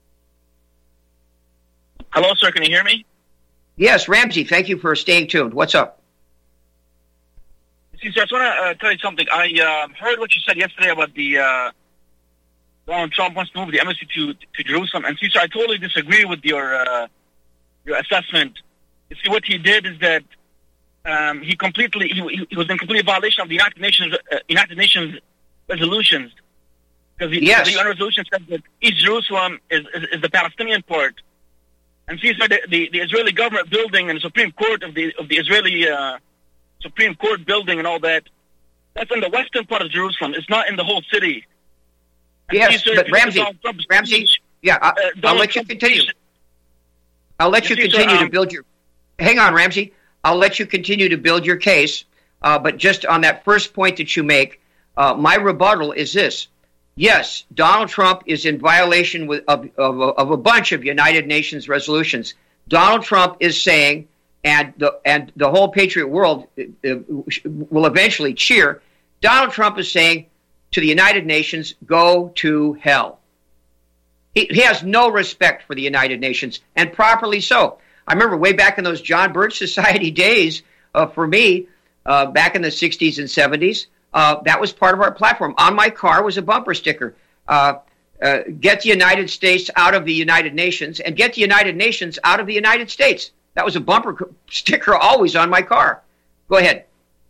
Hello, sir. Can you hear me? Yes, Ramsey, thank you for staying tuned. What's up? See, sir, I just want to uh, tell you something. I uh, heard what you said yesterday about the uh, Donald Trump wants to move the embassy to to Jerusalem. And see, sir, I totally disagree with your uh, your assessment. You see, what he did is that um, he completely he, he was in complete violation of the United Nations uh, United Nations resolutions because the, yes. the U N resolution says that East Jerusalem is, is, is the Palestinian part. And see, sir, the, the, the Israeli government building and the Supreme Court of the of the Israeli uh, Supreme Court building and all that, that's in the western part of Jerusalem. It's not in the whole city. And yes, see, sir, but Ramsey, Ramsey, yeah, I, uh, I'll let you continue. I'll let you, you see, continue sir, um, to build your. Hang on, Ramsey. I'll let you continue to build your case. Uh, but just on that first point that you make, uh, my rebuttal is this. Yes, Donald Trump is in violation with, of, of, of a bunch of United Nations resolutions. Donald Trump is saying and the and the whole patriot world uh, will eventually cheer. Donald Trump is saying to the United Nations, "Go to hell." He, he has no respect for the United Nations, and properly so. I remember way back in those John Birch Society days, uh, for me, uh, back in the sixties and seventies, uh, that was part of our platform. On my car was a bumper sticker. Uh, uh, get the United States out of the United Nations, and get the United Nations out of the United States. That was a bumper sticker always on my car. Go ahead.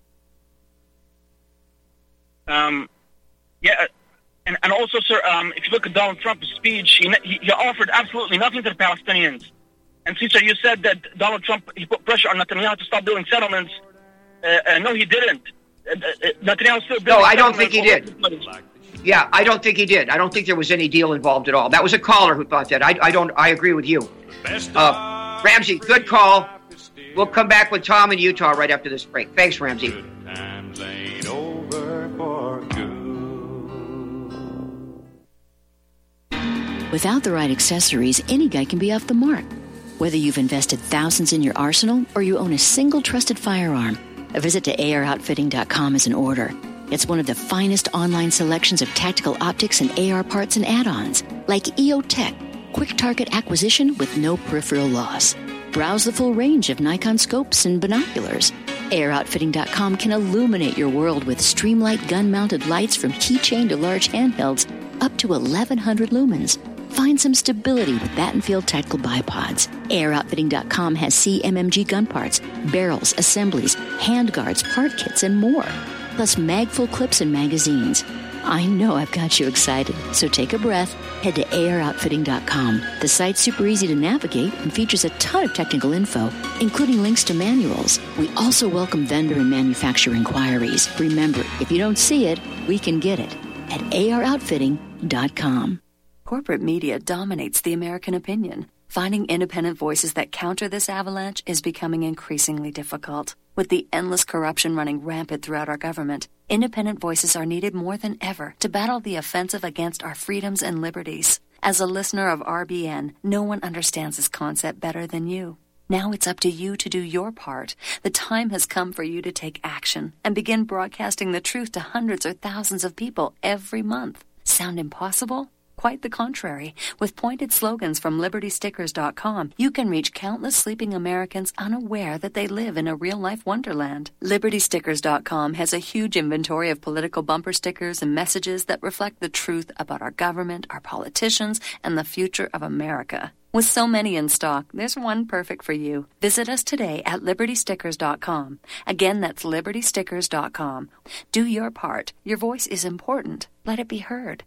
Um, yeah, and, and also, sir, um, if you look at Donald Trump's speech, he, he, he offered absolutely nothing to the Palestinians. And Cesar, you said that Donald Trump, he put pressure on Netanyahu to stop building settlements. Uh, uh, no, he didn't. Uh, uh, Netanyahu still building No, I don't think he did. Settlements. Yeah, I don't think he did. I don't think there was any deal involved at all. That was a caller who thought that. I, I don't. I agree with you. Uh, Ramsey, good call. We'll come back with Tom in Utah right after this break. Thanks, Ramsey. Times ain't over for good. Without the right accessories, any guy can be off the mark. Whether you've invested thousands in your arsenal or you own a single trusted firearm, a visit to A R outfitting dot com is in order. It's one of the finest online selections of tactical optics and A R parts and add-ons, like E O Tech, quick target acquisition with no peripheral loss. Browse the full range of Nikon scopes and binoculars. A R outfitting dot com can illuminate your world with Streamlight gun-mounted lights from keychain to large handhelds up to eleven hundred lumens. Find some stability with Battenfield Tactical Bipods. A R outfitting dot com has C M M G gun parts, barrels, assemblies, handguards, part kits, and more. Plus mag-full clips and magazines. I know I've got you excited, so take a breath. Head to A R outfitting dot com. The site's super easy to navigate and features a ton of technical info, including links to manuals. We also welcome vendor and manufacturer inquiries. Remember, if you don't see it, we can get it at A R outfitting dot com. Corporate media dominates the American opinion. Finding independent voices that counter this avalanche is becoming increasingly difficult. With the endless corruption running rampant throughout our government, independent voices are needed more than ever to battle the offensive against our freedoms and liberties. As a listener of R B N, no one understands this concept better than you. Now it's up to you to do your part. The time has come for you to take action and begin broadcasting the truth to hundreds or thousands of people every month. Sound impossible? Quite the contrary. With pointed slogans from Liberty Stickers dot com, you can reach countless sleeping Americans unaware that they live in a real-life wonderland. Liberty Stickers dot com has a huge inventory of political bumper stickers and messages that reflect the truth about our government, our politicians, and the future of America. With so many in stock, there's one perfect for you. Visit us today at Liberty Stickers dot com. Again, that's Liberty Stickers dot com. Do your part. Your voice is important. Let it be heard.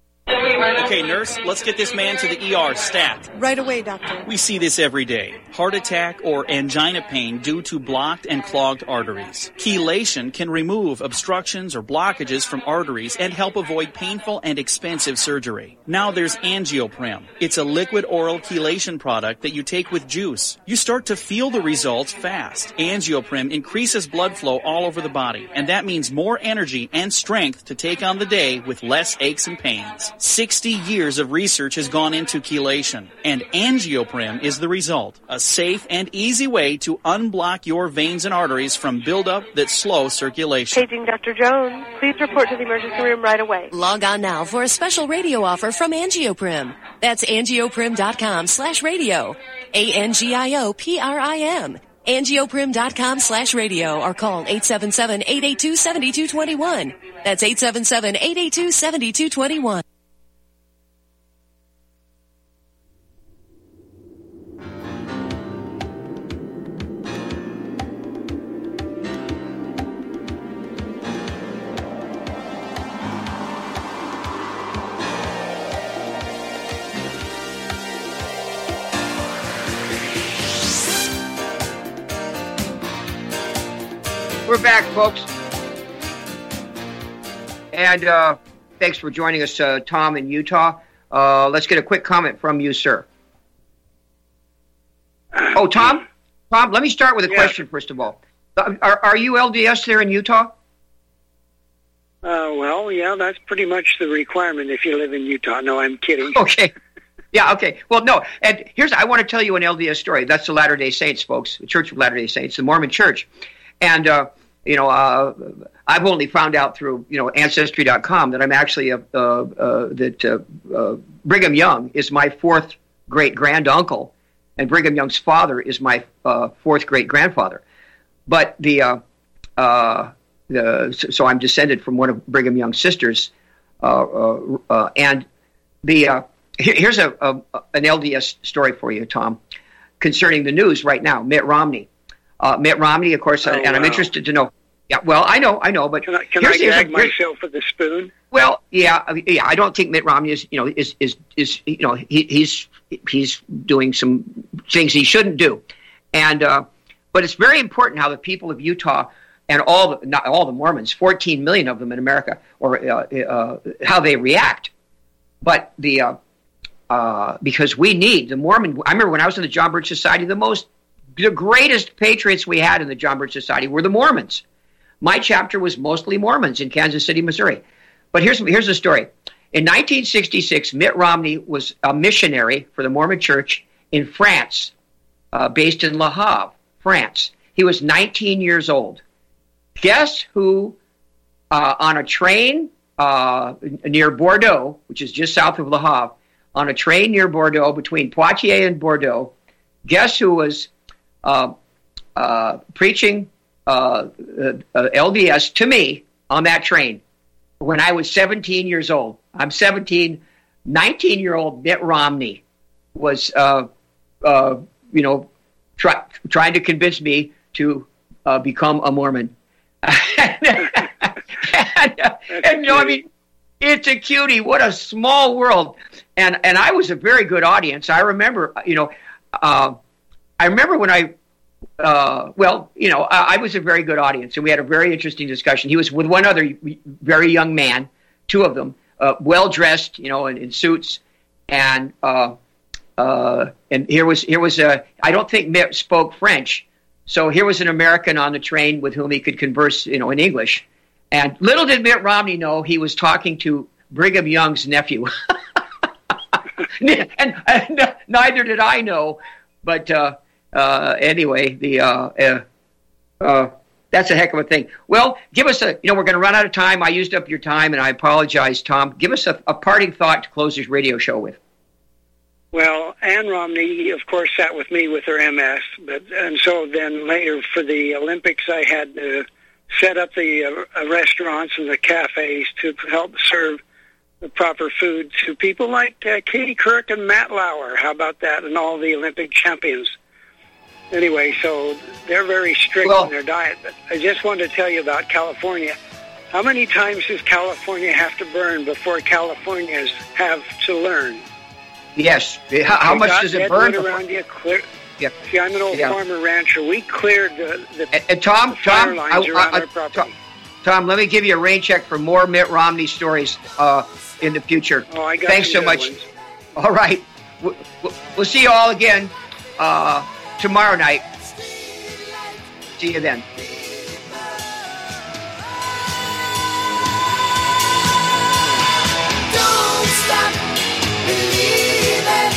Okay, nurse, let's get this man to the E R stat. Right away, doctor. We see this every day. Heart attack or angina pain due to blocked and clogged arteries. Chelation can remove obstructions or blockages from arteries and help avoid painful and expensive surgery. Now there's Angioprim. It's a liquid oral chelation product that you take with juice. You start to feel the results fast. Angioprim increases blood flow all over the body, and that means more energy and strength to take on the day with less aches and pains. sixty years of research has gone into chelation, and Angioprim is the result. A safe and easy way to unblock your veins and arteries from buildup that slow circulation. Paging Doctor Jones. Please report to the emergency room right away. Log on now for a special radio offer from Angioprim. That's Angioprim dot com slash radio. A N G I O P R I M. Angioprim dot com slash radio or call eight seven seven, eight eight two, seven two two one. That's eight seven seven, eight eight two, seven two two one. We're back, folks. And uh, thanks for joining us, uh, Tom in Utah. Uh, let's get a quick comment from you, sir. Oh, Tom? Tom, let me start with a yeah. question, first of all. Are, are you L D S there in Utah? Uh, well, yeah, that's pretty much the requirement if you live in Utah. No, I'm kidding. Okay. Yeah, okay. Well, no, and here's, I want to tell you an L D S story. That's the Latter-day Saints, folks, the Church of Latter-day Saints, the Mormon Church. And, uh, you know, uh, I've only found out through, you know, Ancestry dot com that I'm actually, a, uh, uh, that uh, uh, Brigham Young is my fourth great-grand-uncle, and Brigham Young's father is my uh, fourth great-grandfather. But the, uh, uh, the, so, so I'm descended from one of Brigham Young's sisters, uh, uh, uh, and the, uh, here's a, a an L D S story for you, Tom, concerning the news right now. Mitt Romney, uh, Mitt Romney, of course, oh, and wow. I'm interested to know. Yeah, well, I know, I know, but can I, can here's, I gag here's, myself with a spoon? Well, yeah, I mean, yeah. I don't think Mitt Romney is, you know, is is is you know, he, he's he's doing some things he shouldn't do, and uh, but it's very important how the people of Utah and all the, not all the Mormons, fourteen million of them in America, or uh, uh, how they react. But the uh, uh, because we need the Mormon. I remember when I was in the John Birch Society, the most the greatest patriots we had in the John Birch Society were the Mormons. My chapter was mostly Mormons in Kansas City, Missouri. But here's here's the story. In nineteen sixty-six, Mitt Romney was a missionary for the Mormon Church in France, uh, based in Le Havre, France. He was nineteen years old. Guess who, uh, on a train uh, near Bordeaux, which is just south of Le Havre, on a train near Bordeaux, between Poitiers and Bordeaux, guess who was uh, uh, preaching uh, uh, L D S to me on that train when I was seventeen years old? I'm seventeen. nineteen-year-old Mitt Romney was, uh, uh, you know, try, trying to convince me to uh, become a Mormon. and, uh, and you know, I mean, it's a cutie. What a small world. And and I was a very good audience. I remember, you know, uh, I remember when I, uh, well, you know, I, I was a very good audience, and we had a very interesting discussion. He was with one other very young man, two of them, uh, well dressed, you know, in, in suits, and uh, uh, and here was here was a. I don't think Mitt spoke French, so here was an American on the train with whom he could converse, you know, in English. And little did Mitt Romney know he was talking to Brigham Young's nephew. and, and neither did I know. But uh, uh, anyway, the uh, uh, uh, that's a heck of a thing. Well, give us a, you know, we're going to run out of time. I used up your time, and I apologize, Tom. Give us a, a parting thought to close this radio show with. Well, Ann Romney, of course, sat with me with her M S, but and so then later for the Olympics, I had to set up the uh, restaurants and the cafes to help serve the proper food to people like uh, Katie Couric and Matt Lauer. How about that? And all the Olympic champions. Anyway, so they're very strict well, in their diet. But I just wanted to tell you about California. How many times does California have to burn before Californians have to learn? Yes. How, how much does it burn? Around you, clear. Yeah. See, I'm an old yeah. farmer rancher. We cleared the, the, and, and Tom, the fire Tom, lines I, around I, I, our property. Tom, Tom, let me give you a rain check for more Mitt Romney stories uh, in the future. Oh, I got Thanks so much. Ones. All right. We'll, we'll see you all again uh, tomorrow night. See you then. Don't stop believing.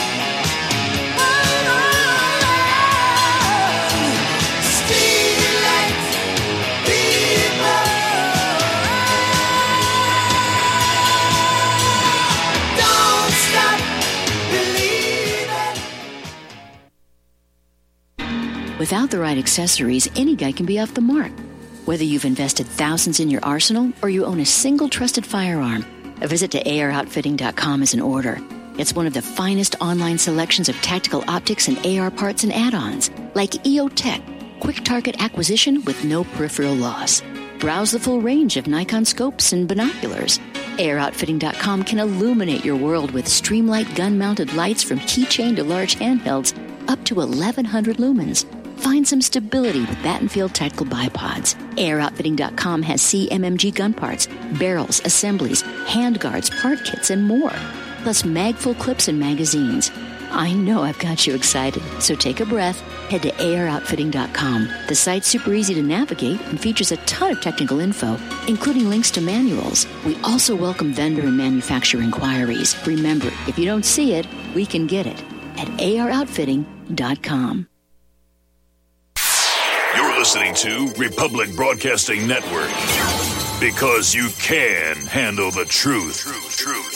Without the right accessories, any guy can be off the mark. Whether you've invested thousands in your arsenal or you own a single trusted firearm, a visit to A R outfitting dot com is in order. It's one of the finest online selections of tactical optics and A R parts and add-ons, like E O Tech, quick target acquisition with no peripheral loss. Browse the full range of Nikon scopes and binoculars. A R outfitting dot com can illuminate your world with Streamlight gun-mounted lights from keychain to large handhelds up to eleven hundred lumens. Find some stability with Battenfield Tactical Bipods. A R outfitting dot com has C M M G gun parts, barrels, assemblies, handguards, part kits, and more. Plus mag-full clips and magazines. I know I've got you excited, so take a breath. Head to A R outfitting dot com. The site's super easy to navigate and features a ton of technical info, including links to manuals. We also welcome vendor and manufacturer inquiries. Remember, if you don't see it, we can get it at A R outfitting dot com. You're listening to Republic Broadcasting Network, because you can handle the truth. Truth, truth.